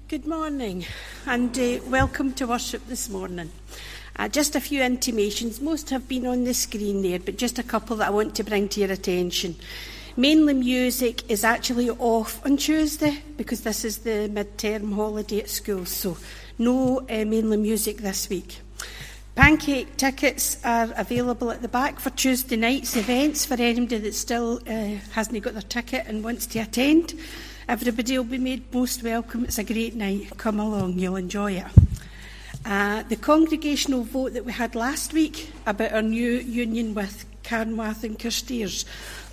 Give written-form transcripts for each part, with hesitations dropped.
Good morning and welcome to worship this morning. Just a few intimations. Most have been on the screen there, but just a couple that I want to bring to your attention. Mainly music is actually off on Tuesday because this is the mid-term holiday at school, so no mainly music this week. Pancake tickets are available at the back for Tuesday night's events for anybody that still hasn't got their ticket and wants to attend. Everybody will be made most welcome. It's a great night. Come along, you'll enjoy it. The congregational vote that we had last week about our new union with Carnwath and Carstairs.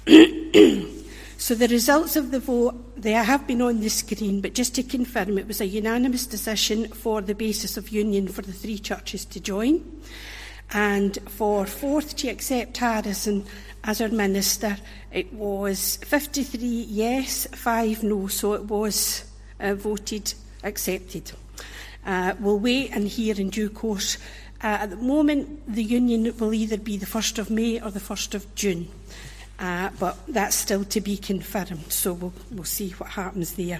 So the results of the vote, they have been on the screen, but just to confirm, it was a unanimous decision for the basis of union for the three churches to join. And for Forth to accept Harrison as our minister, it was 53 yes, 5 no, so it was voted accepted. We'll wait and hear in due course. At the moment, the union will either be the 1st of May or the 1st of June, but that's still to be confirmed, so we'll see what happens there.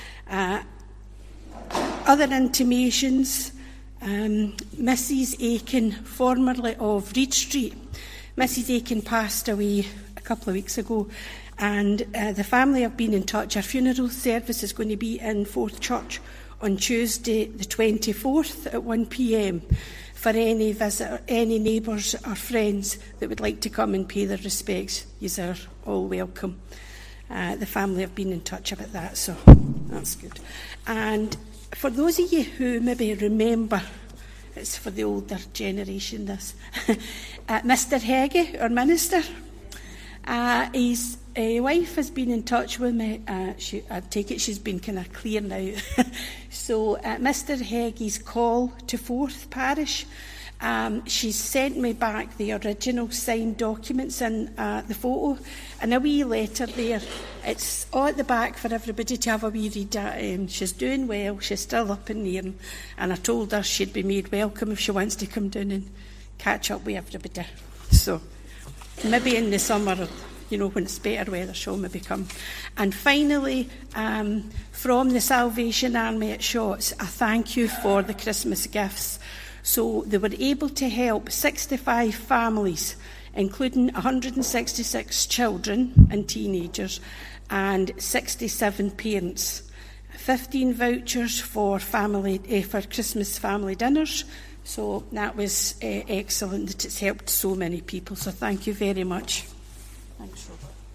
Other intimations, Mrs Aiken, formerly of Reed Street. Mrs Aiken passed away a couple of weeks ago, and the family have been in touch. Our funeral service is going to be in Forth Church on Tuesday the 24th at 1 p.m. for any visitor, any neighbours or friends that would like to come and pay their respects. You are all welcome. The family have been in touch about that, so that's good. And for those of you who maybe remember, it's for the older generation this, Mr Heggie, our minister, his wife has been in touch with me. I take it she's been kind of clear now. So Mr Heggie's call to Forth Parish, she's sent me back the original signed documents and the photo, and a wee letter there. It's all at the back for everybody to have a wee read at. She's doing well, she's still up in the air, and I told her she'd be made welcome if she wants to come down and catch up with everybody. So maybe in the summer, you know, when it's better weather, she'll maybe come. And finally, from the Salvation Army at Shotts, a thank you for the Christmas gifts. So they were able to help 65 families, including 166 children and teenagers, and 67 parents. 15 vouchers for for Christmas family dinners. So that was excellent that it's helped so many people. So thank you very much. Thanks,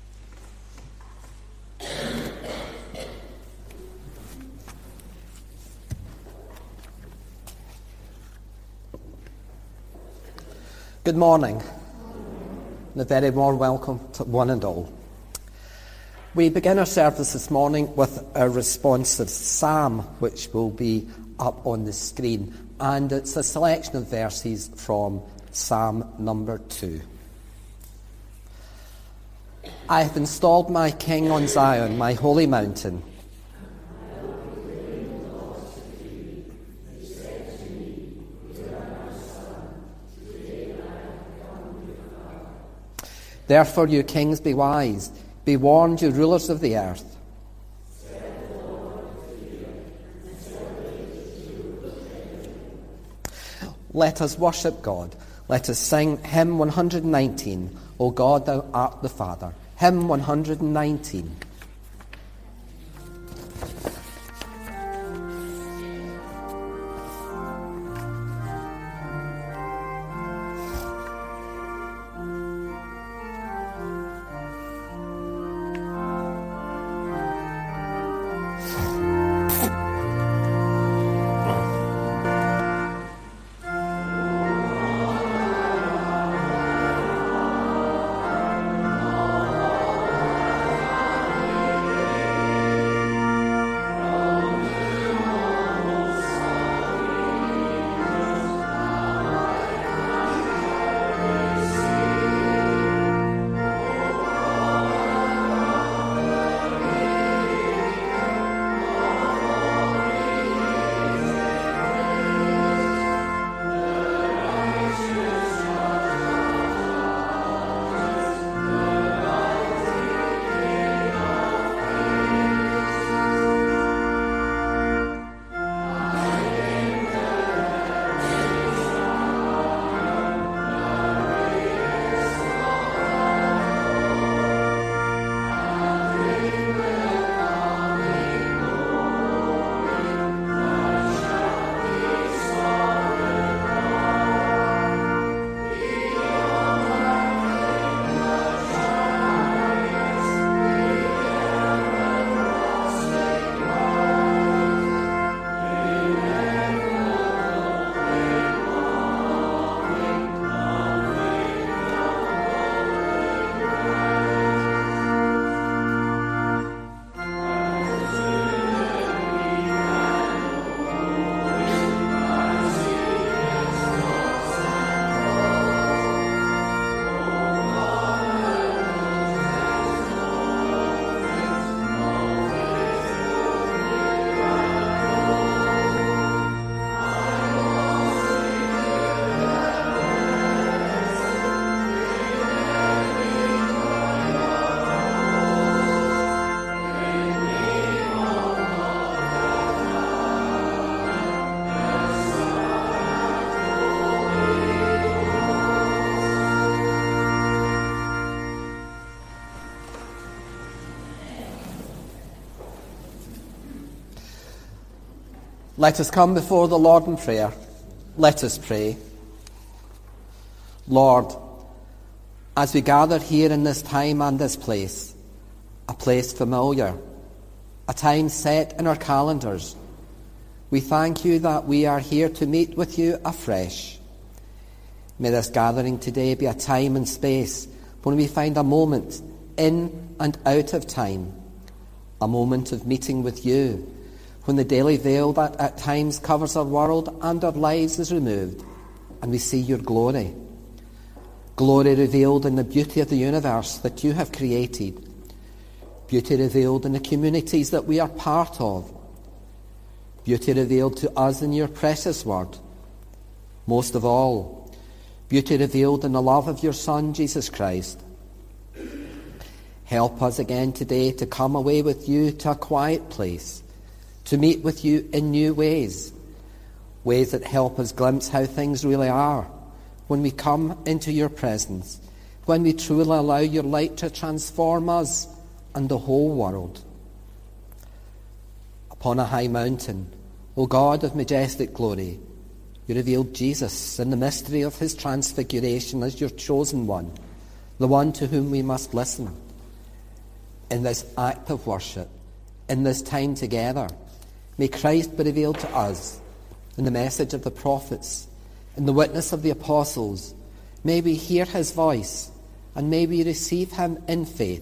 Robert. Good morning, and a very warm welcome to one and all. We begin our service this morning with a responsive psalm, which will be up on the screen, and it's a selection of verses from Psalm number 2. I have installed my King on Zion, my holy mountain. Therefore, you kings, be wise. Be warned, you rulers of the earth. Let us worship God. Let us sing hymn 119, O God, thou art the Father. Hymn 119. Let us come before the Lord in prayer. Let us pray. Lord, as we gather here in this time and this place, a place familiar, a time set in our calendars, we thank you that we are here to meet with you afresh. May this gathering today be a time and space when we find a moment in and out of time, a moment of meeting with you, when the daily veil that at times covers our world and our lives is removed, and we see your glory. Glory revealed in the beauty of the universe that you have created. Beauty revealed in the communities that we are part of. Beauty revealed to us in your precious word. Most of all, beauty revealed in the love of your Son, Jesus Christ. Help us again today to come away with you to a quiet place, to meet with you in new ways, ways that help us glimpse how things really are when we come into your presence, when we truly allow your light to transform us and the whole world. Upon a high mountain, O God of majestic glory, you revealed Jesus in the mystery of his transfiguration as your chosen one, the one to whom we must listen. In this act of worship, in this time together, may Christ be revealed to us in the message of the prophets, in the witness of the apostles. May we hear his voice, and may we receive him in faith.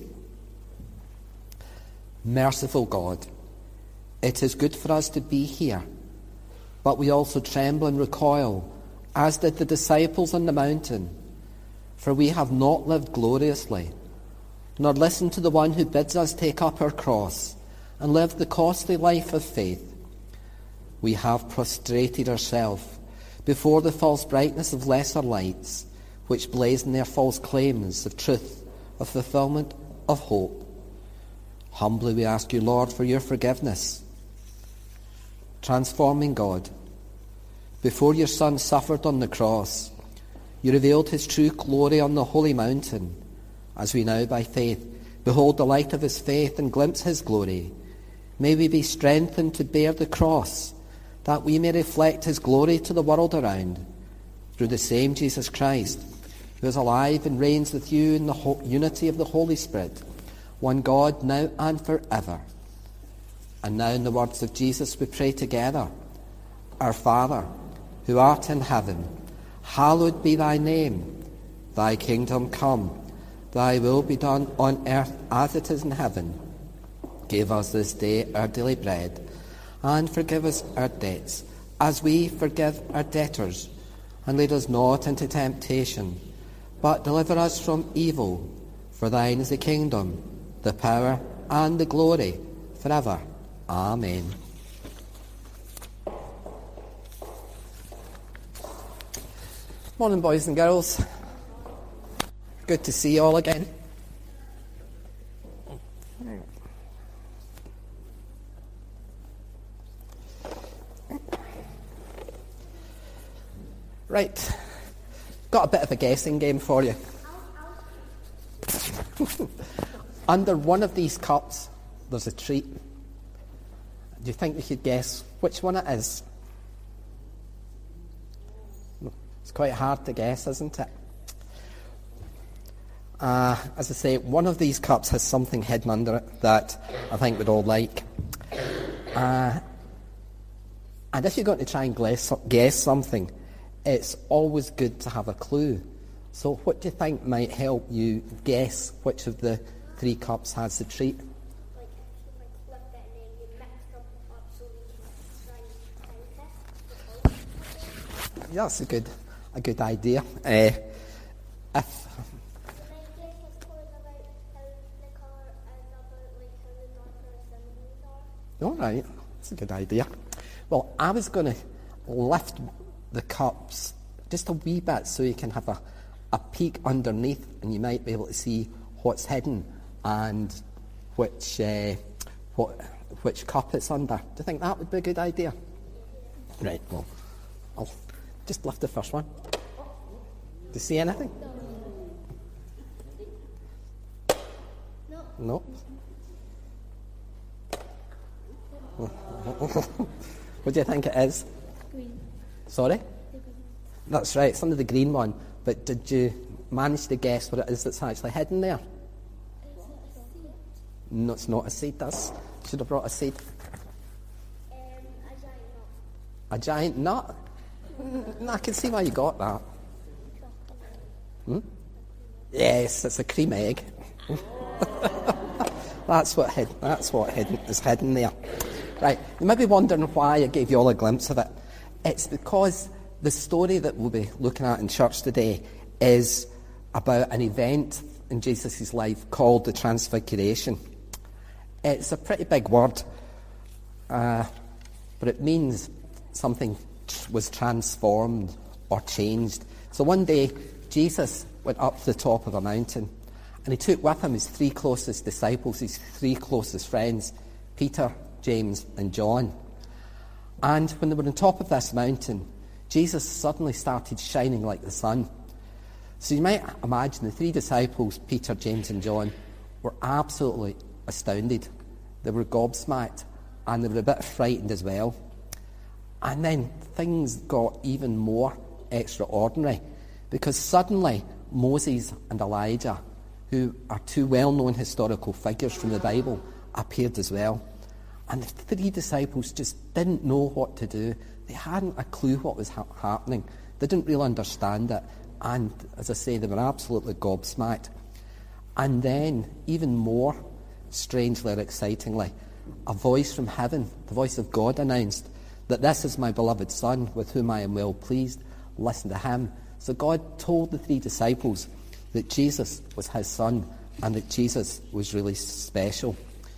Merciful God, it is good for us to be here, but we also tremble and recoil, as did the disciples on the mountain, for we have not lived gloriously, nor listened to the one who bids us take up our cross and live the costly life of faith. We have prostrated ourselves before the false brightness of lesser lights, which blazon their false claims of truth, of fulfillment, of hope. Humbly we ask you, Lord, for your forgiveness. Transforming God, before your Son suffered on the cross, you revealed his true glory on the holy mountain. As we now, by faith, behold the light of his faith and glimpse his glory, may we be strengthened to bear the cross, that we may reflect his glory to the world around, through the same Jesus Christ, who is alive and reigns with you in the unity of the Holy Spirit, one God, now and forever. And now in the words of Jesus we pray together. Our Father, who art in heaven, hallowed be thy name. Thy kingdom come, thy will be done on earth as it is in heaven. Give us this day our daily bread, and forgive us our debts, as we forgive our debtors. And lead us not into temptation, but deliver us from evil. For thine is the kingdom, the power, and the glory, forever. Amen. Morning, boys and girls. Good to see you all again. Right, got a bit of a guessing game for you. Under one of these cups, there's a treat. Do you think you could guess which one it is? It's quite hard to guess, isn't it? As I say, one of these cups has something hidden under it that I think we'd all like. And if you're going to try and guess something, it's always good to have a clue. So what do you think might help you guess which of the three cups has the treat? Like flip it and then you mix them up so you can try and test. Yeah, that's a good idea. All right, that's a good idea. Well, I was going to lift the cups just a wee bit so you can have a peek underneath and you might be able to see what's hidden and which cup it's under. Do you think that would be a good idea? Right, well, I'll just lift the first one. Do you see anything? No. What do you think it is? Green. Sorry? The green. That's right, it's under the green one. But did you manage to guess what it is that's actually hidden there? Is it a seed? No, it's not a seed. Should have brought a seed. A giant nut. A giant nut? I can see why you got that. Yes, it's a cream egg. That's what is hidden there. Right, you may be wondering why I gave you all a glimpse of it. It's because the story that we'll be looking at in church today is about an event in Jesus' life called the Transfiguration. It's a pretty big word, but it means something was transformed or changed. So one day, Jesus went up to the top of a mountain, and he took with him his three closest disciples, his three closest friends, Peter, James, and John. And when they were on top of this mountain, Jesus suddenly started shining like the sun. So you might imagine the three disciples, Peter, James, and John, were absolutely astounded. They were gobsmacked, and they were a bit frightened as well. And then things got even more extraordinary, because suddenly Moses and Elijah, who are two well-known historical figures from the Bible, appeared as well. And the three disciples just didn't know what to do. They hadn't a clue what was happening. They didn't really understand it. And as I say, they were absolutely gobsmacked. And then, even more strangely or excitingly, a voice from heaven, the voice of God, announced that this is my beloved Son, with whom I am well pleased. Listen to him. So God told the three disciples that Jesus was his Son and that Jesus was really special.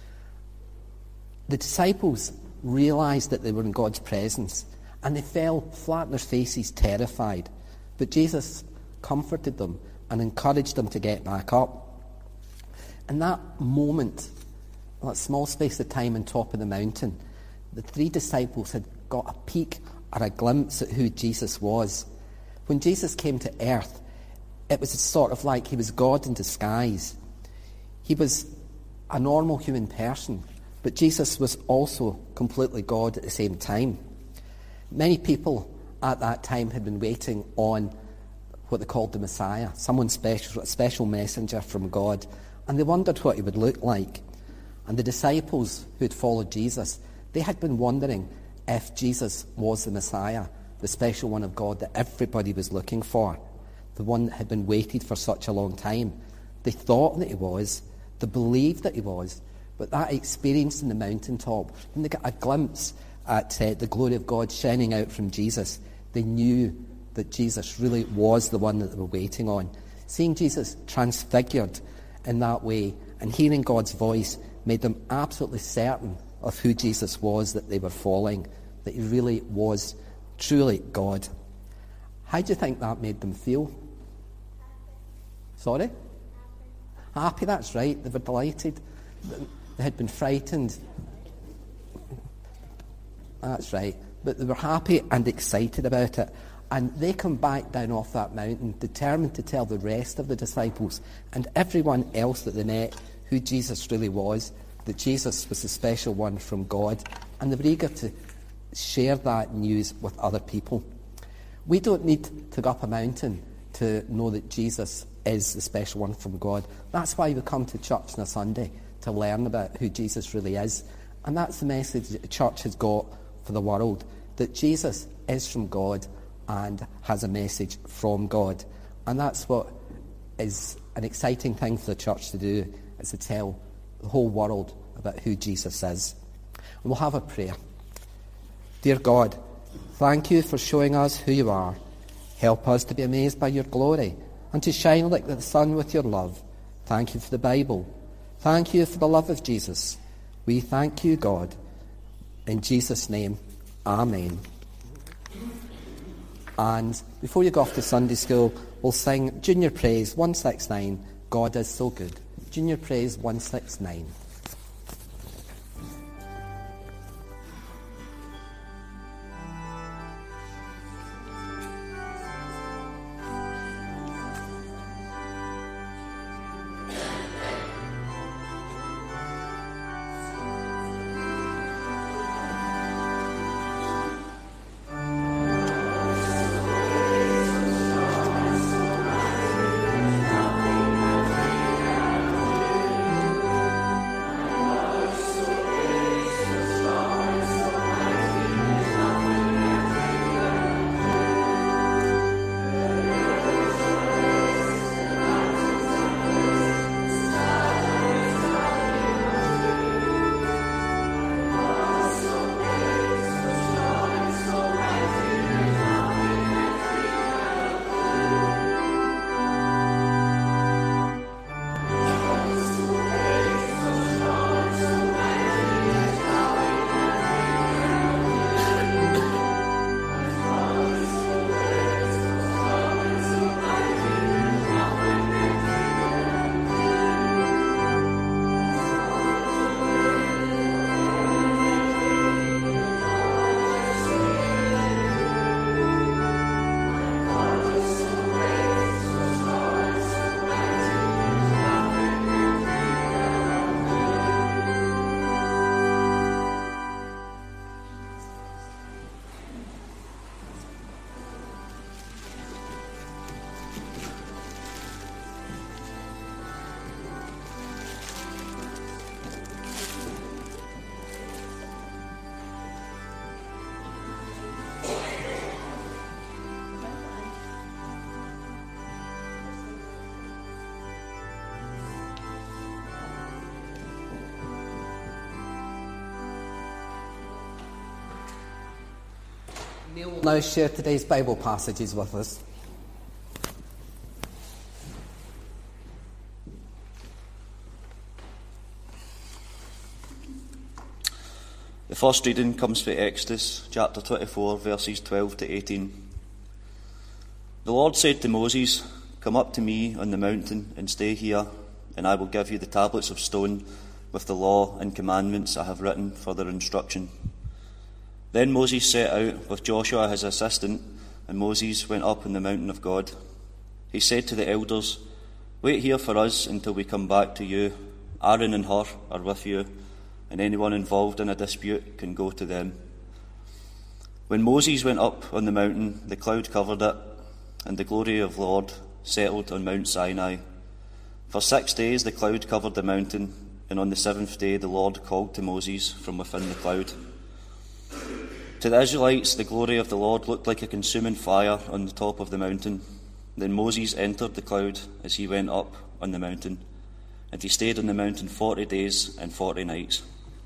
The disciples realised that they were in God's presence, and they fell flat on their faces, terrified. But Jesus comforted them and encouraged them to get back up. In that moment, that small space of time on top of the mountain, the three disciples had got a peek or a glimpse at who Jesus was. When Jesus came to earth, it was sort of like he was God in disguise. He was a normal human person, but Jesus was also completely God at the same time. Many people at that time had been waiting on what they called the Messiah, someone special, a special messenger from God, and they wondered what he would look like. And the disciples who had followed Jesus, they had been wondering if Jesus was the Messiah, the special one of God that everybody was looking for, the one that had been waited for such a long time. They thought that he was, they believed that he was, but that experience in the mountaintop, when they got a glimpse at the glory of God shining out from Jesus, they knew that Jesus really was the one that they were waiting on. Seeing Jesus transfigured in that way and hearing God's voice made them absolutely certain of who Jesus was that they were following, that he really was truly God. How do you think that made them feel? Sorry? Happy, that's right. They were delighted. They had been frightened. That's right. But they were happy and excited about it. And they come back down off that mountain, determined to tell the rest of the disciples and everyone else that they met who Jesus really was, that Jesus was the special one from God. And they were eager to share that news with other people. We don't need to go up a mountain to know that Jesus is the special one from God. That's why we come to church on a Sunday, to learn about who Jesus really is. And that's the message that the church has got for the world, that Jesus is from God and has a message from God. And that's what is an exciting thing for the church to do, is to tell the whole world about who Jesus is. And we'll have a prayer. Dear God, thank you for showing us who you are. Help us to be amazed by your glory and to shine like the sun with your love. Thank you for the Bible. Thank you for the love of Jesus. We thank you, God. In Jesus' name, amen. And before you go off to Sunday school, we'll sing Junior Praise 169, God is so good. Junior Praise 169. Neil will now share today's Bible passages with us. The first reading comes from Exodus chapter 24, verses 12 to 18. The Lord said to Moses, "Come up to me on the mountain and stay here, and I will give you the tablets of stone with the law and commandments I have written for their instruction." Then Moses set out with Joshua his assistant, and Moses went up on the mountain of God. He said to the elders, "Wait here for us until we come back to you. Aaron and Hur are with you, and anyone involved in a dispute can go to them." When Moses went up on the mountain, the cloud covered it, and the glory of the Lord settled on Mount Sinai. For 6 days the cloud covered the mountain, and on the 7th day the Lord called to Moses from within the cloud. To the Israelites, the glory of the Lord looked like a consuming fire on the top of the mountain. Then Moses entered the cloud as he went up on the mountain, and he stayed on the mountain 40 days and 40 nights.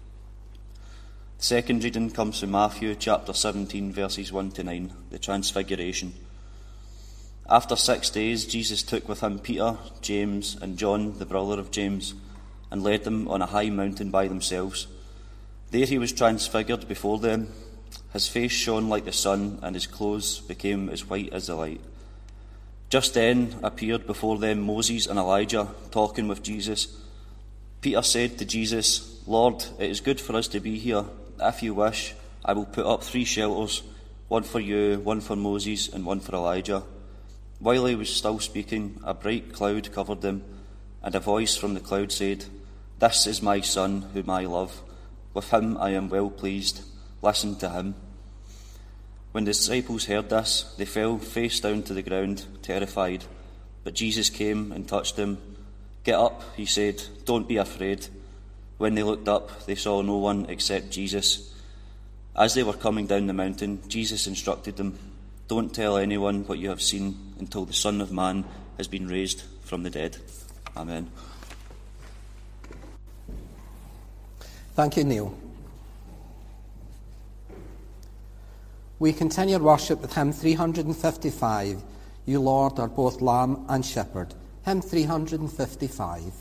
The second reading comes from Matthew chapter 17, verses 1 to 9, the Transfiguration. After 6 days, Jesus took with him Peter, James, and John, the brother of James, and led them on a high mountain by themselves. There he was transfigured before them. His face shone like the sun, and his clothes became as white as the light. Just then appeared before them Moses and Elijah, talking with Jesus. Peter said to Jesus, "Lord, it is good for us to be here. If you wish, I will put up 3 shelters, one for you, one for Moses, and one for Elijah." While he was still speaking, a bright cloud covered them, and a voice from the cloud said, "This is my son, whom I love. With him I am well pleased. Listen to him." When the disciples heard this, they fell face down to the ground, terrified. But Jesus came and touched them. "Get up," he said. "Don't be afraid." When they looked up, they saw no one except Jesus. As they were coming down the mountain, Jesus instructed them, "Don't tell anyone what you have seen until the Son of Man has been raised from the dead." Amen. Thank you, Neil. We continue worship with hymn 355, "You Lord are both Lamb and Shepherd." Hymn 355.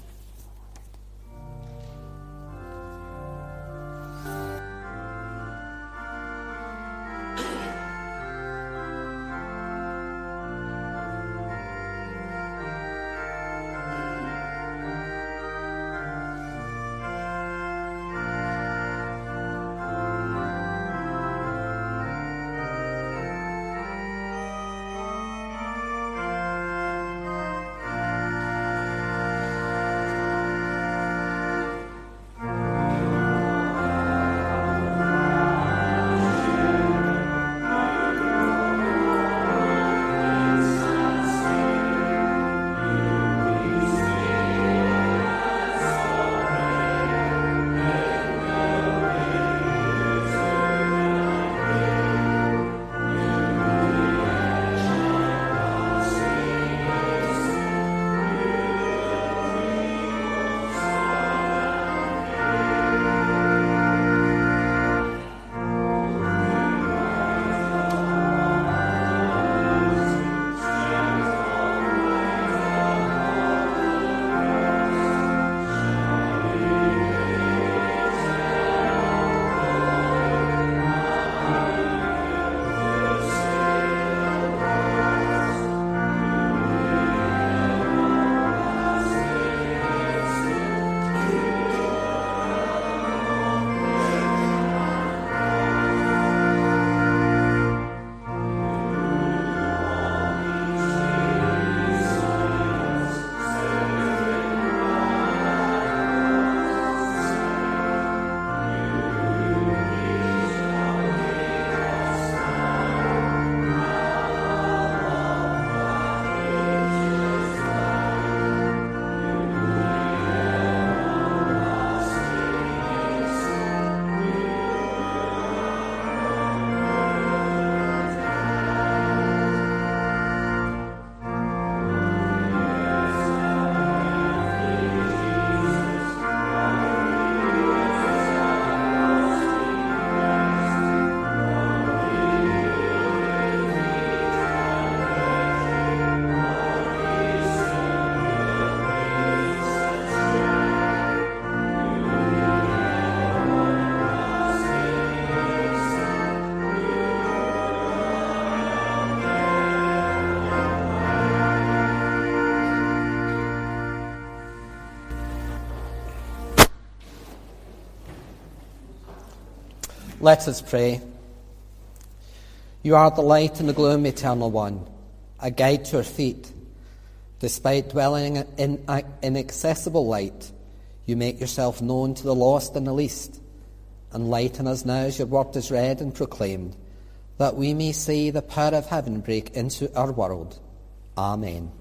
Let us pray. You are the light in the gloom, Eternal One, a guide to our feet. Despite dwelling in inaccessible light, you make yourself known to the lost and the least. Enlighten us now as your word is read and proclaimed, that we may see the power of heaven break into our world. Amen.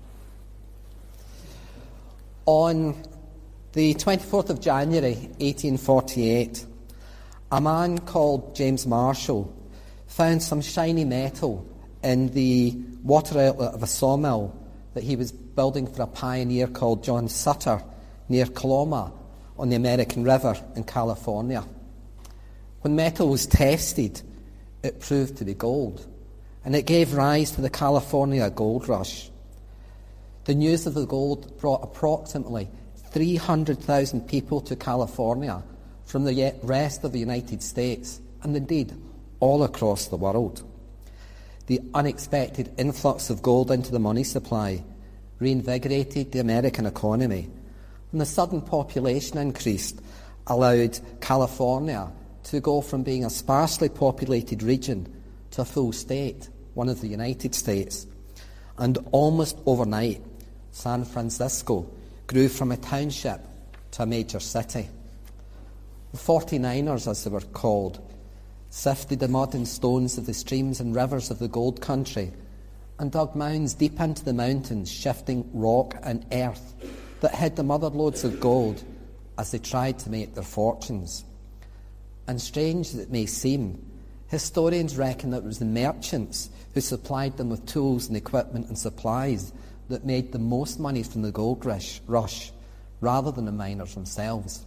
On the 24th of January 1848, a man called James Marshall found some shiny metal in the water outlet of a sawmill that he was building for a pioneer called John Sutter near Coloma on the American River in California. When metal was tested, it proved to be gold, and it gave rise to the California Gold Rush. The news of the gold brought approximately 300,000 people to California from the rest of the United States, and indeed all across the world. The unexpected influx of gold into the money supply reinvigorated the American economy, and the sudden population increase allowed California to go from being a sparsely populated region to a full state, one of the United States. And almost overnight, San Francisco grew from a township to a major city. The 49ers, as they were called, sifted the mud and stones of the streams and rivers of the gold country and dug mounds deep into the mountains, shifting rock and earth that hid the mother loads of gold as they tried to make their fortunes. And strange as it may seem, historians reckon that it was the merchants who supplied them with tools and equipment and supplies that made the most money from the gold rush, rather than the miners themselves.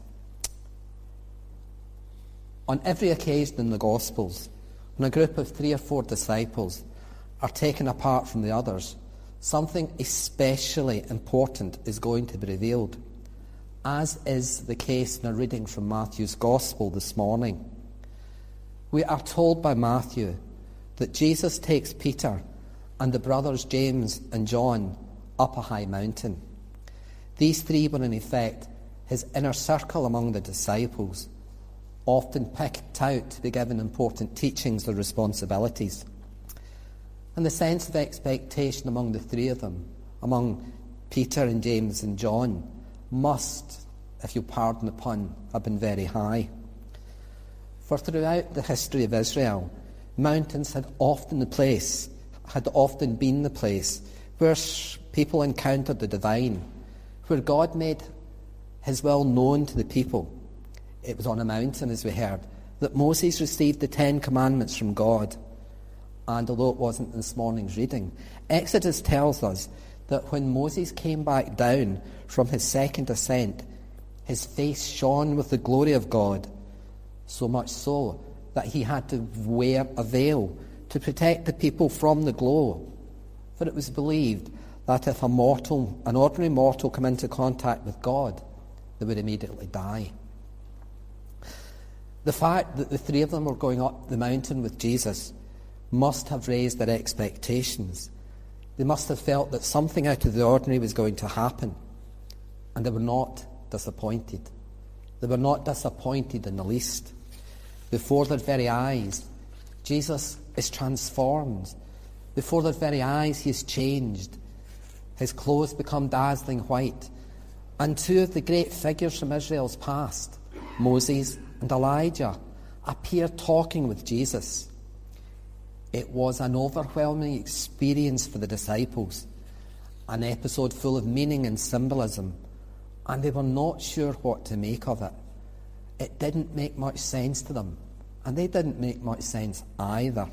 On every occasion in the Gospels, when a group of 3 or 4 disciples are taken apart from the others, something especially important is going to be revealed, as is the case in a reading from Matthew's Gospel this morning. We are told by Matthew that Jesus takes Peter and the brothers James and John up a high mountain. These 3 were in effect his inner circle among the disciples, often picked out to be given important teachings or responsibilities. And the sense of expectation among the 3 of them, among Peter and James and John, must, if you pardon the pun, have been very high. For throughout the history of Israel, mountains had often been the place where people encountered the divine, where God made his will known to the people. It was on a mountain, as we heard, that Moses received the 10 Commandments from God. And although it wasn't in this morning's reading, Exodus tells us that when Moses came back down from his second ascent, his face shone with the glory of God, so much so that he had to wear a veil to protect the people from the glow. For it was believed that if an ordinary mortal came into contact with God, they would immediately die. The fact that the 3 of them were going up the mountain with Jesus must have raised their expectations. They must have felt that something out of the ordinary was going to happen. And they were not disappointed. They were not disappointed in the least. Before their very eyes, Jesus is transformed. Before their very eyes, he is changed. His clothes become dazzling white. And 2 of the great figures from Israel's past, Moses and Elijah, appear talking with Jesus. It was an overwhelming experience for the disciples, an episode full of meaning and symbolism, and they were not sure what to make of it. It didn't make much sense to them, and they didn't make much sense either.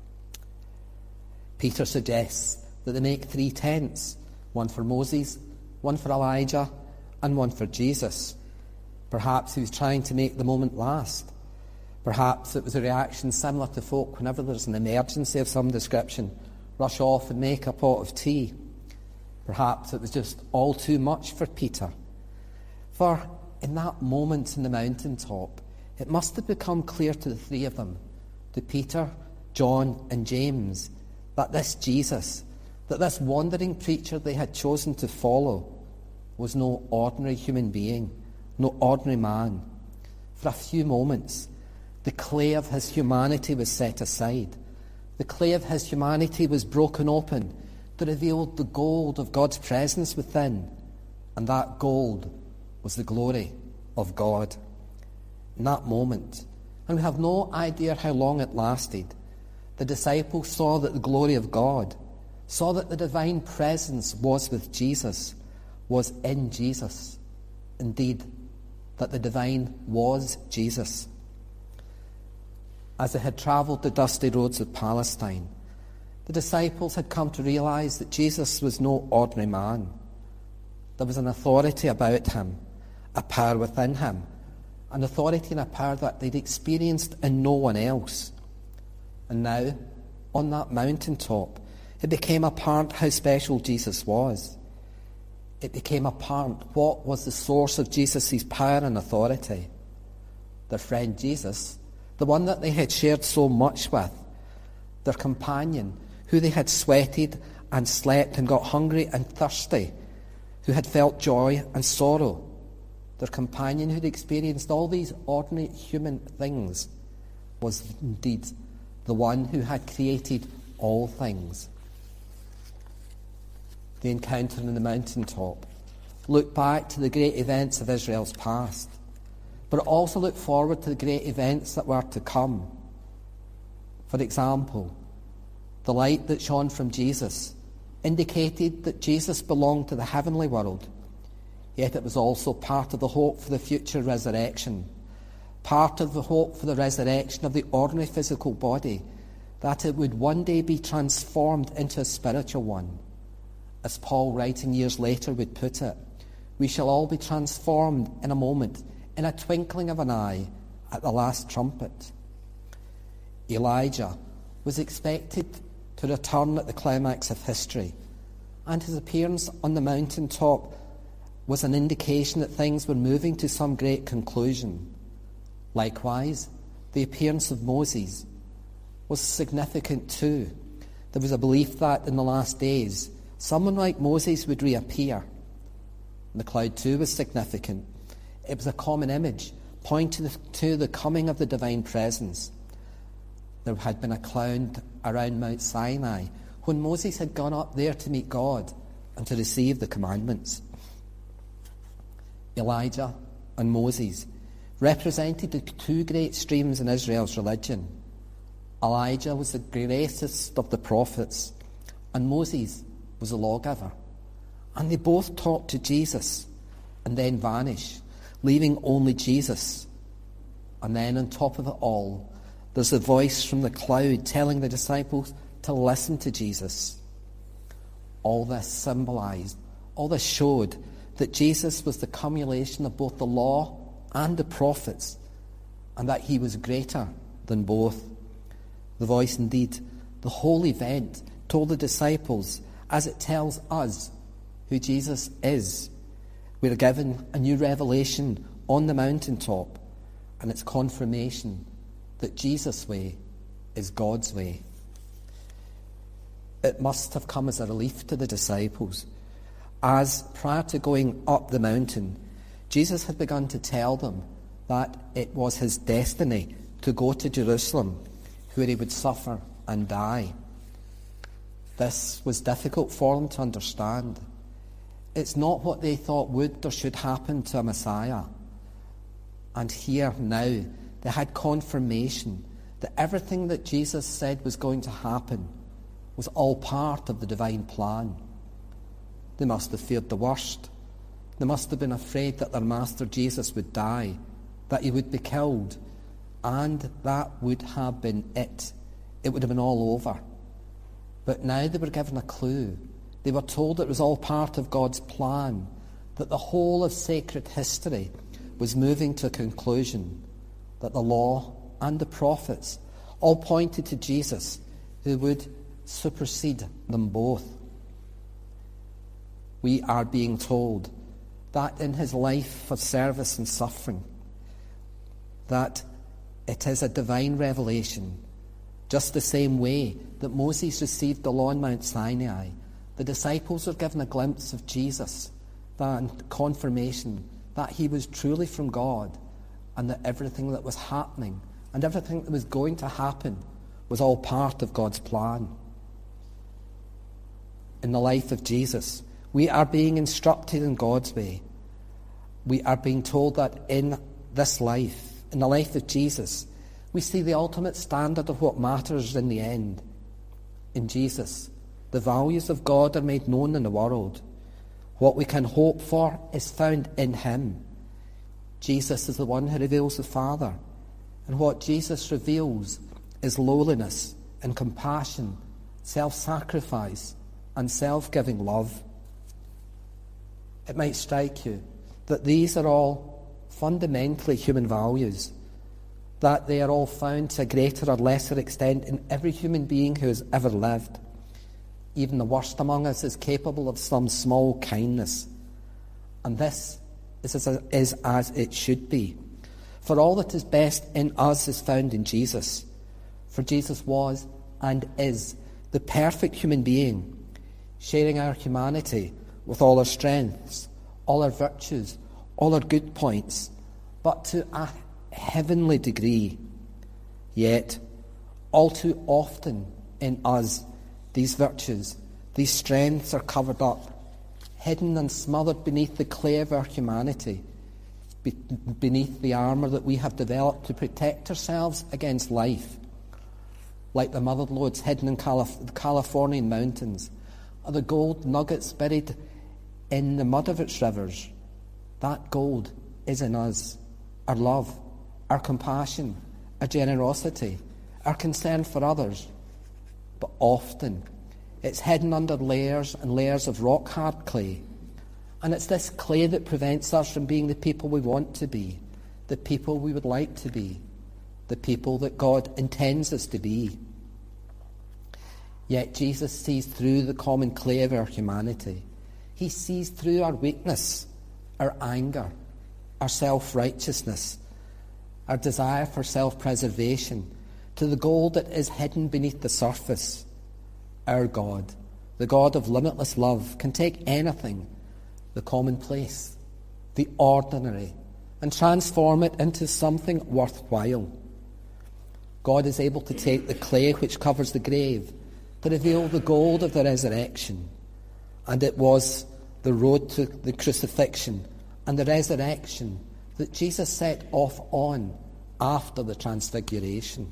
Peter suggests that they make 3 tents, one for Moses, one for Elijah, and one for Jesus. Perhaps he was trying to make the moment last. Perhaps it was a reaction similar to folk whenever there's an emergency of some description, rush off and make a pot of tea. Perhaps it was just all too much for Peter. For in that moment in the mountaintop, it must have become clear to the 3 of them, to Peter, John and James, that this Jesus, that this wandering preacher they had chosen to follow, was no ordinary human being, no ordinary man. For a few moments, The clay of his humanity was set aside. The clay of his humanity was broken open to reveal the gold of God's presence within. And that gold was the glory of God. In that moment, and we have no idea how long it lasted, the disciples saw that the glory of God, saw that the divine presence was with Jesus, was in Jesus. Indeed, that the divine was Jesus. As they had travelled the dusty roads of Palestine, the disciples had come to realise that Jesus was no ordinary man. There was an authority about him, a power within him, an authority and a power that they'd experienced in no one else. And now, on that mountaintop, it became apparent how special Jesus was. It became apparent what was the source of Jesus' power and authority. Their friend Jesus, the one that they had shared so much with, their companion, who they had sweated and slept and got hungry and thirsty, who had felt joy and sorrow, their companion who'd experienced all these ordinary human things, was indeed the one who had created all things. The encounter on the mountaintop looked back to the great events of Israel's past, but it also looked forward to the great events that were to come. For example, the light that shone from Jesus indicated that Jesus belonged to the heavenly world, yet it was also part of the hope for the future resurrection, part of the hope for the resurrection of the ordinary physical body, that it would one day be transformed into a spiritual one. As Paul, writing years later, would put it, we shall all be transformed in a moment, in a twinkling of an eye, at the last trumpet. Elijah was expected to return at the climax of history, and his appearance on the mountaintop was an indication that things were moving to some great conclusion. Likewise, the appearance of Moses was significant too. There was a belief that in the last days, someone like Moses would reappear. And the cloud too was significant. It was a common image, pointing to the coming of the divine presence. There had been a cloud around Mount Sinai when Moses had gone up there to meet God and to receive the commandments. Elijah and Moses represented the two great streams in Israel's religion. Elijah was the greatest of the prophets, and Moses was a lawgiver. And they both talked to Jesus and then vanish, leaving only Jesus. And then on top of it all, there's a voice from the cloud telling the disciples to listen to Jesus. All this symbolized, all this showed that Jesus was the cumulation of both the law and the prophets, and that he was greater than both. The voice, indeed, the whole event, told the disciples, as it tells us, who Jesus is. We're given a new revelation on the mountaintop, and it's confirmation that Jesus' way is God's way. It must have come as a relief to the disciples, as prior to going up the mountain, Jesus had begun to tell them that it was his destiny to go to Jerusalem, where he would suffer and die. This was difficult for them to understand. It's not what they thought would or should happen to a Messiah. And here now, they had confirmation that everything that Jesus said was going to happen was all part of the divine plan. They must have feared the worst. They must have been afraid that their master Jesus would die, that he would be killed, and that would have been it. It would have been all over. But now they were given a clue. They were told it was all part of God's plan, that the whole of sacred history was moving to a conclusion, that the law and the prophets all pointed to Jesus, who would supersede them both. We are being told that in his life of service and suffering, that it is a divine revelation, just the same way that Moses received the law on Mount Sinai. The disciples were given a glimpse of Jesus, that confirmation that he was truly from God, and that everything that was happening and everything that was going to happen was all part of God's plan. In the life of Jesus, we are being instructed in God's way. We are being told that in this life, in the life of Jesus, we see the ultimate standard of what matters in the end. In Jesus, the values of God are made known in the world. What we can hope for is found in him. Jesus is the one who reveals the Father. And what Jesus reveals is lowliness and compassion, self-sacrifice and self-giving love. It might strike you that these are all fundamentally human values, that they are all found to a greater or lesser extent in every human being who has ever lived. Even the worst among us is capable of some small kindness. And this is as it should be. For all that is best in us is found in Jesus. For Jesus was and is the perfect human being, sharing our humanity with all our strengths, all our virtues, all our good points, but to a heavenly degree. Yet, all too often in us, these virtues, these strengths are covered up, hidden and smothered beneath the clay of our humanity, beneath the armour that we have developed to protect ourselves against life. Like the mother lodes hidden in the Californian mountains, or the gold nuggets buried in the mud of its rivers. That gold is in us. Our love, our compassion, our generosity, our concern for others. But often it's hidden under layers and layers of rock-hard clay. And it's this clay that prevents us from being the people we want to be, the people we would like to be, the people that God intends us to be. Yet Jesus sees through the common clay of our humanity. He sees through our weakness, our anger, our self-righteousness, our desire for self-preservation, to the gold that is hidden beneath the surface. Our God, the God of limitless love, can take anything, the commonplace, the ordinary, and transform it into something worthwhile. God is able to take the clay which covers the grave to reveal the gold of the resurrection. And it was the road to the crucifixion and the resurrection that Jesus set off on after the transfiguration.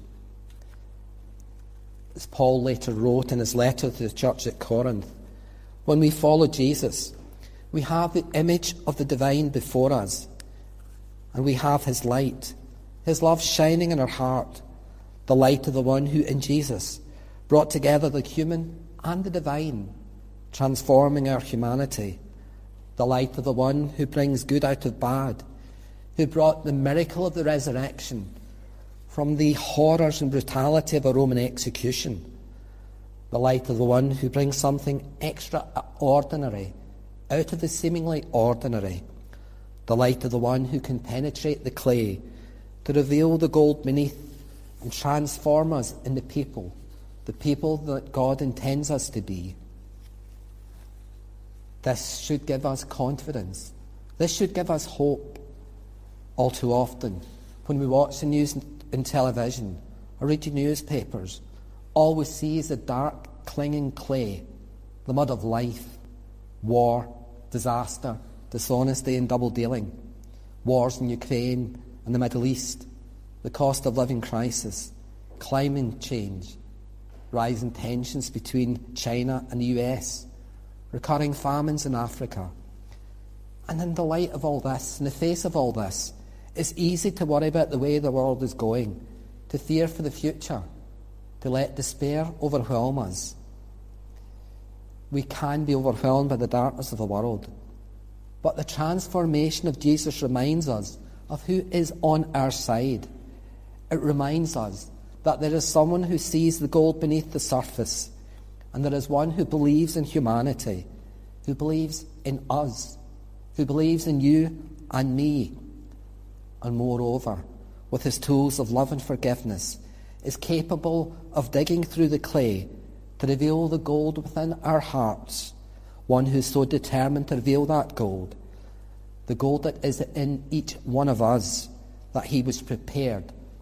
As Paul later wrote in his letter to the church at Corinth, when we follow Jesus, we have the image of the divine before us, and we have his light, his love shining in our heart, the light of the one who in Jesus brought together the human and the divine, transforming our humanity, the light of the one who brings good out of bad, who brought the miracle of the resurrection from the horrors and brutality of a Roman execution, the light of the one who brings something extraordinary out of the seemingly ordinary, the light of the one who can penetrate the clay to reveal the gold beneath and transform us in the people that God intends us to be. This should give us confidence. This should give us hope. All too often, when we watch the news in television or read the newspapers, all we see is the dark, clinging clay, the mud of life, war, disaster, dishonesty and double-dealing, wars in Ukraine and the Middle East, the cost of living crisis, climate change, rising tensions between China and the US, recurring famines in Africa. And in the light of all this, in the face of all this, it's easy to worry about the way the world is going, to fear for the future, to let despair overwhelm us. We can be overwhelmed by the darkness of the world, but the transformation of Jesus reminds us of who is on our side. It reminds us that there is someone who sees the gold beneath the surface, and there is one who believes in humanity, who believes in us, who believes in you and me, and moreover, with his tools of love and forgiveness, is capable of digging through the clay to reveal the gold within our hearts, one who is so determined to reveal that gold, the gold that is in each one of us, that he was prepared to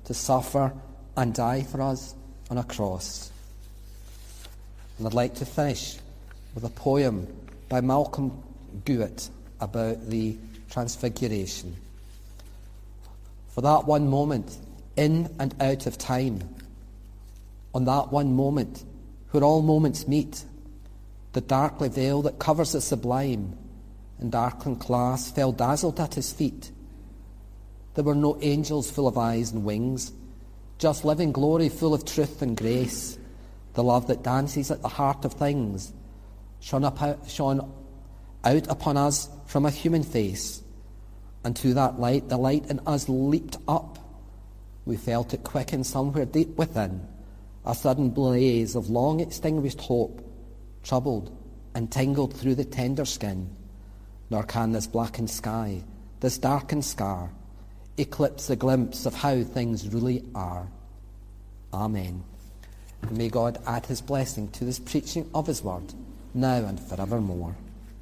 to suffer and die for us on a cross. And I'd like to finish with a poem by Malcolm Guett about the Transfiguration. For that one moment, in and out of time, on that one moment, where all moments meet, the darkly veil that covers the sublime in darkling class fell dazzled at his feet. There were no angels full of eyes and wings, just living glory full of truth and grace. The love that dances at the heart of things shone out upon us from a human face, and to that light, the light in us leaped up. We felt it quicken somewhere deep within, a sudden blaze of long extinguished hope, troubled and tingled through the tender skin. Nor can this blackened sky, this darkened scar, eclipse the glimpse of how things really are. Amen. And may God add his blessing to this preaching of his word, now and forevermore.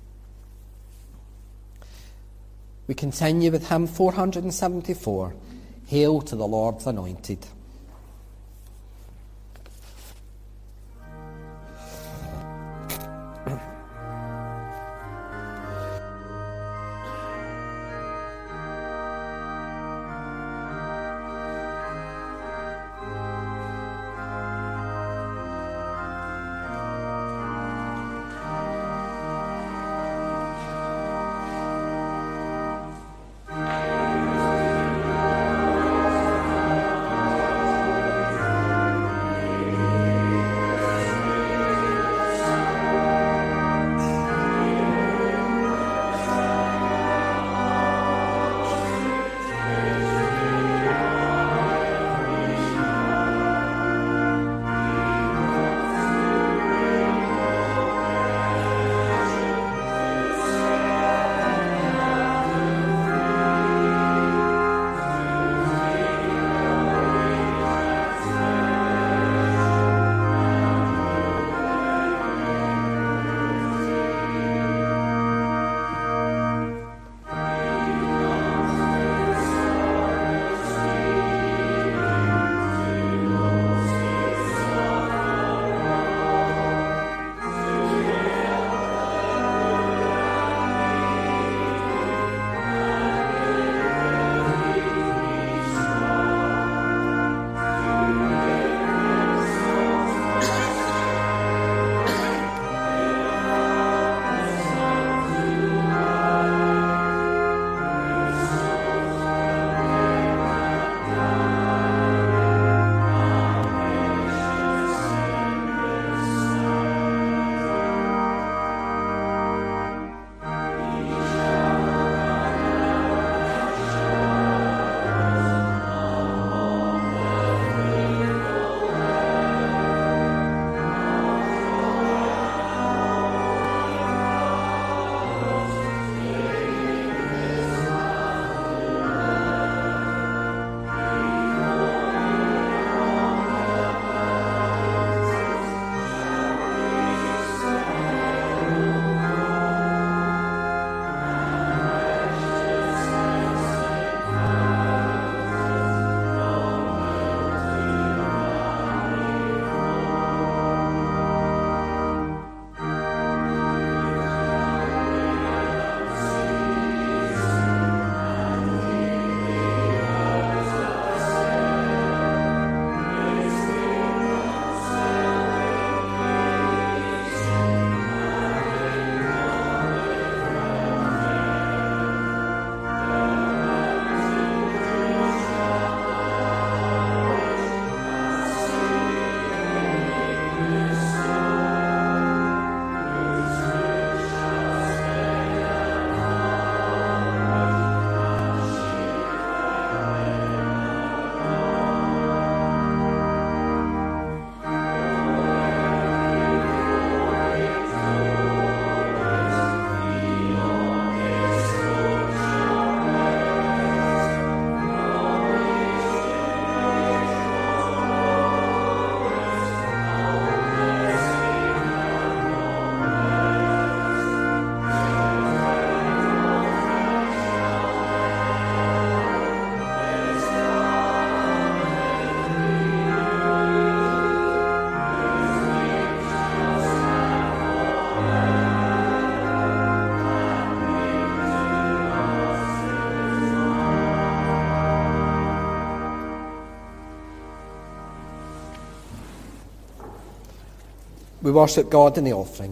We continue with hymn 474, Hail to the Lord's Anointed. we worship God in the offering.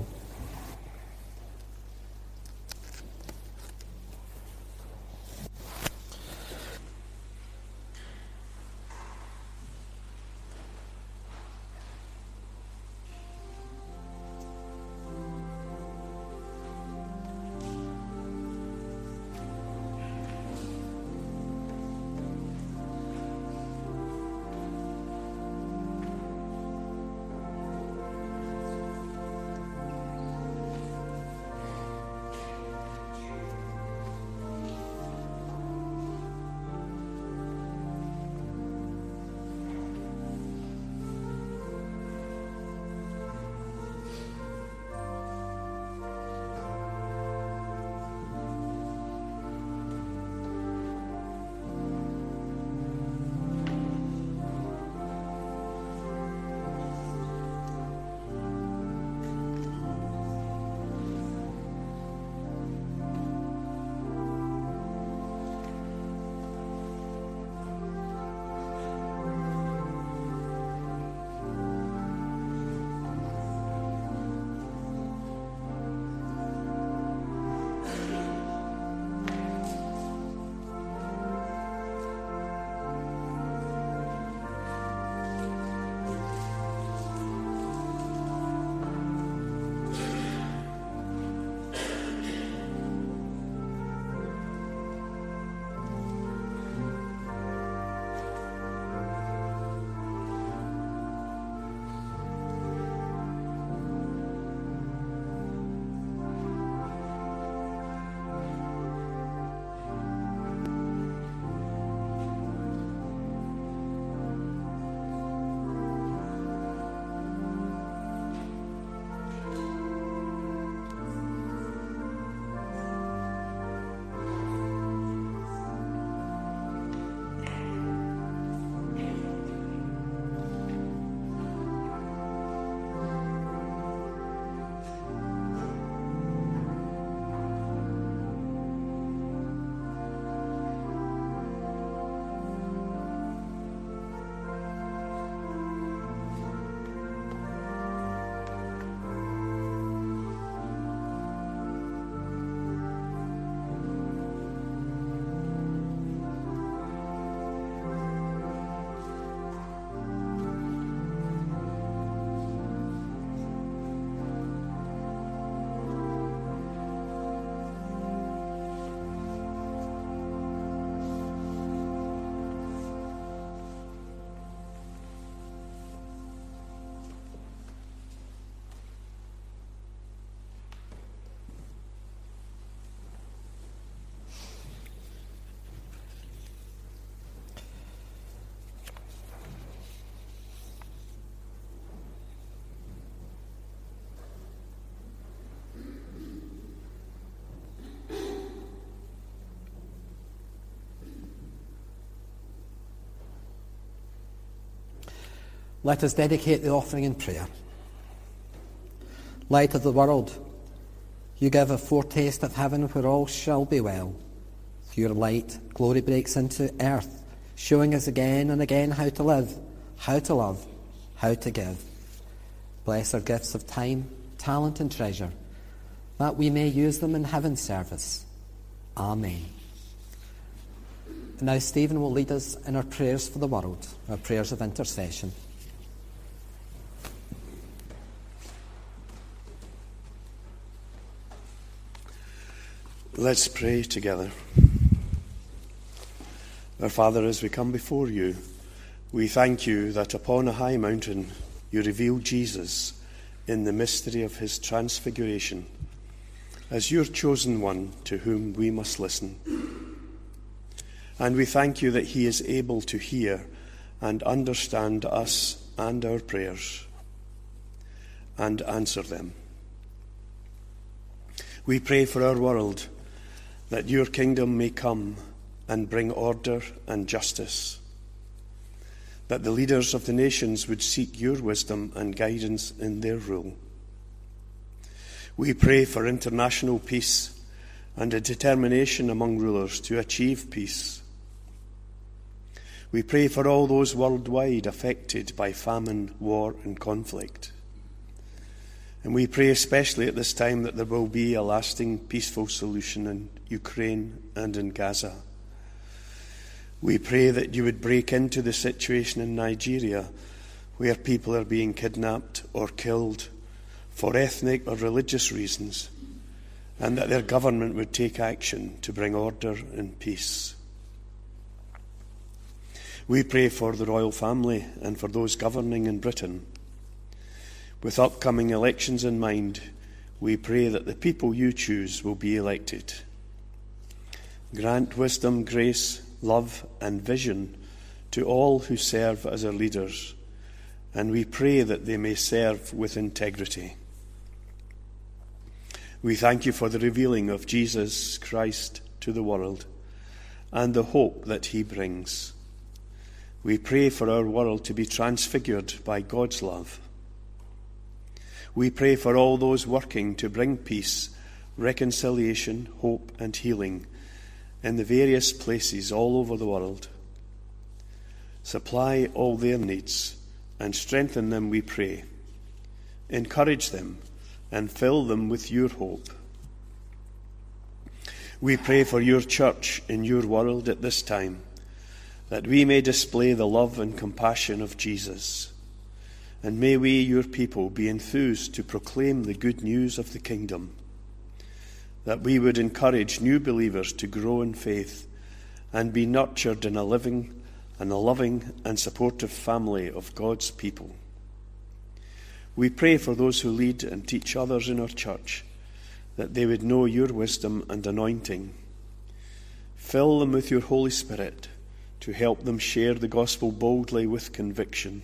Let us dedicate the offering in prayer. Light of the world, you give a foretaste of heaven where all shall be well. Through your light, glory breaks into earth, showing us again and again how to live, how to love, how to give. Bless our gifts of time, talent and treasure, that we may use them in heaven's service. Amen. And now Stephen will lead us in our prayers for the world, our prayers of intercession. Let's pray together. Our Father, as we come before you, we thank you that upon a high mountain you revealed Jesus in the mystery of his transfiguration as your chosen one to whom we must listen. And we thank you that he is able to hear and understand us and our prayers and answer them. We pray for our world, that your kingdom may come and bring order and justice, that the leaders of the nations would seek your wisdom and guidance in their rule. We pray for international peace and a determination among rulers to achieve peace. We pray for all those worldwide affected by famine, war, and conflict. And we pray especially at this time that there will be a lasting, peaceful solution in Ukraine and in Gaza. We pray that you would break into the situation in Nigeria, where people are being kidnapped or killed for ethnic or religious reasons, and that their government would take action to bring order and peace. We pray for the royal family and for those governing in Britain. With upcoming elections in mind, we pray that the people you choose will be elected. Grant wisdom, grace, love and vision to all who serve as our leaders, and we pray that they may serve with integrity. We thank you for the revealing of Jesus Christ to the world and the hope that he brings. We pray for our world to be transfigured by God's love. We pray for all those working to bring peace, reconciliation, hope and healing in the various places all over the world. Supply all their needs and strengthen them, we pray. Encourage them and fill them with your hope. We pray for your church in your world at this time, that we may display the love and compassion of Jesus. And may we, your people, be enthused to proclaim the good news of the kingdom, that we would encourage new believers to grow in faith and be nurtured in a loving and supportive family of God's people. We pray for those who lead and teach others in our church, that they would know your wisdom and anointing. Fill them with your Holy Spirit to help them share the gospel boldly with conviction.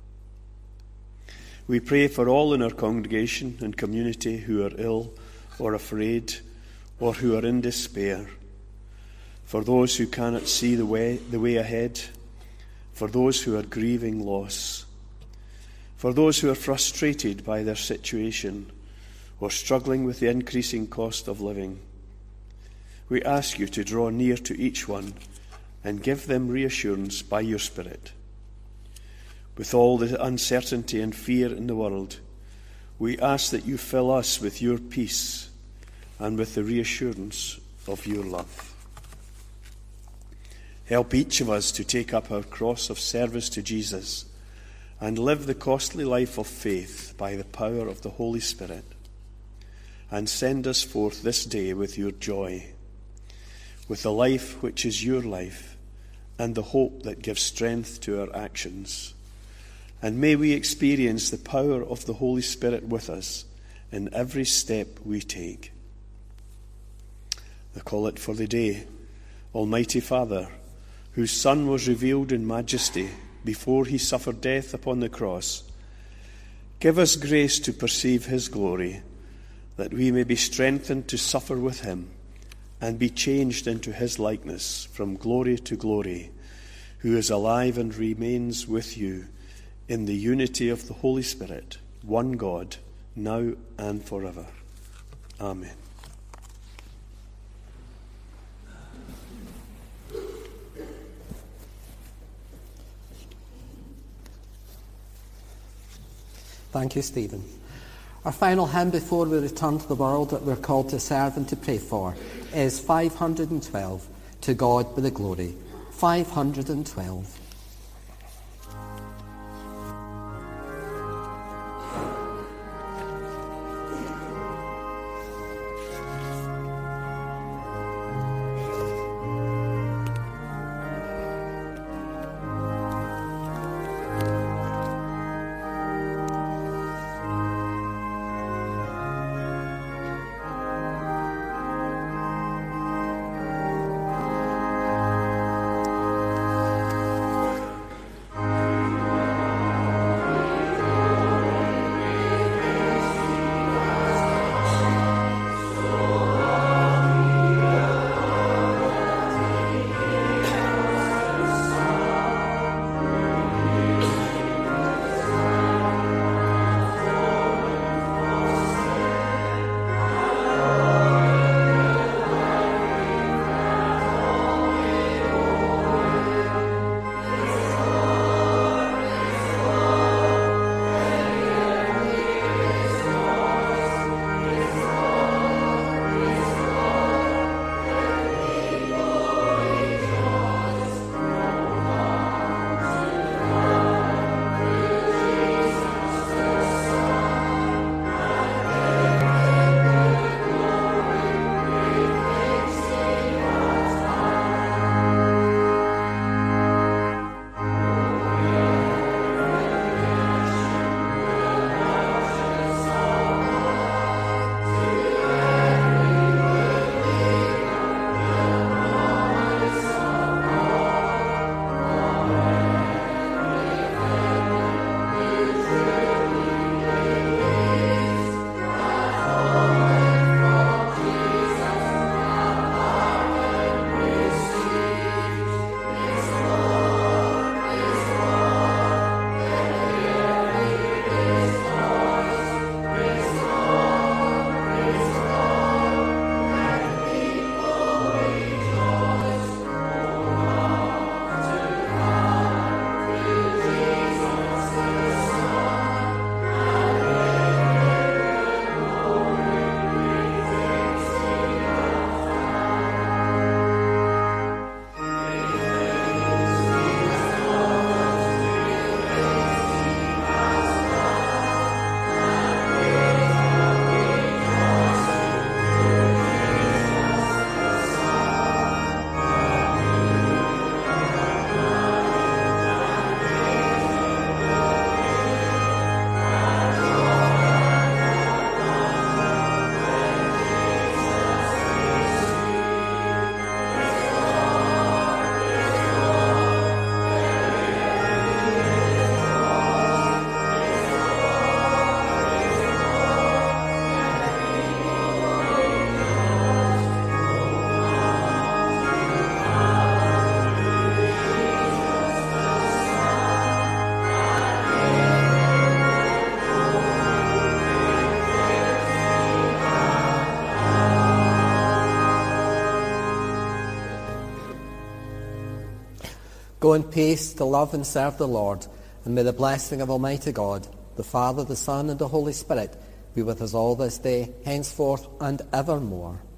We pray for all in our congregation and community who are ill or afraid or who are in despair, for those who cannot see the way ahead, for those who are grieving loss, for those who are frustrated by their situation or struggling with the increasing cost of living. We ask you to draw near to each one and give them reassurance by your Spirit. With all the uncertainty and fear in the world, we ask that you fill us with your peace and with the reassurance of your love. Help each of us to take up our cross of service to Jesus and live the costly life of faith by the power of the Holy Spirit. And send us forth this day with your joy, with the life which is your life, and the hope that gives strength to our actions. And may we experience the power of the Holy Spirit with us in every step we take. The collect for the day. Almighty Father, whose Son was revealed in majesty before he suffered death upon the cross, give us grace to perceive his glory, that we may be strengthened to suffer with him and be changed into his likeness from glory to glory, who is alive and remains with you in the unity of the Holy Spirit, one God, now and forever. Amen. Thank you, Stephen. Our final hymn before we return to the world that we're called to serve and to pray for is 512, To God be the Glory. 512. Go in peace to love and serve the Lord, and may the blessing of Almighty God, the Father, the Son, and the Holy Spirit be with us all this day, henceforth and evermore.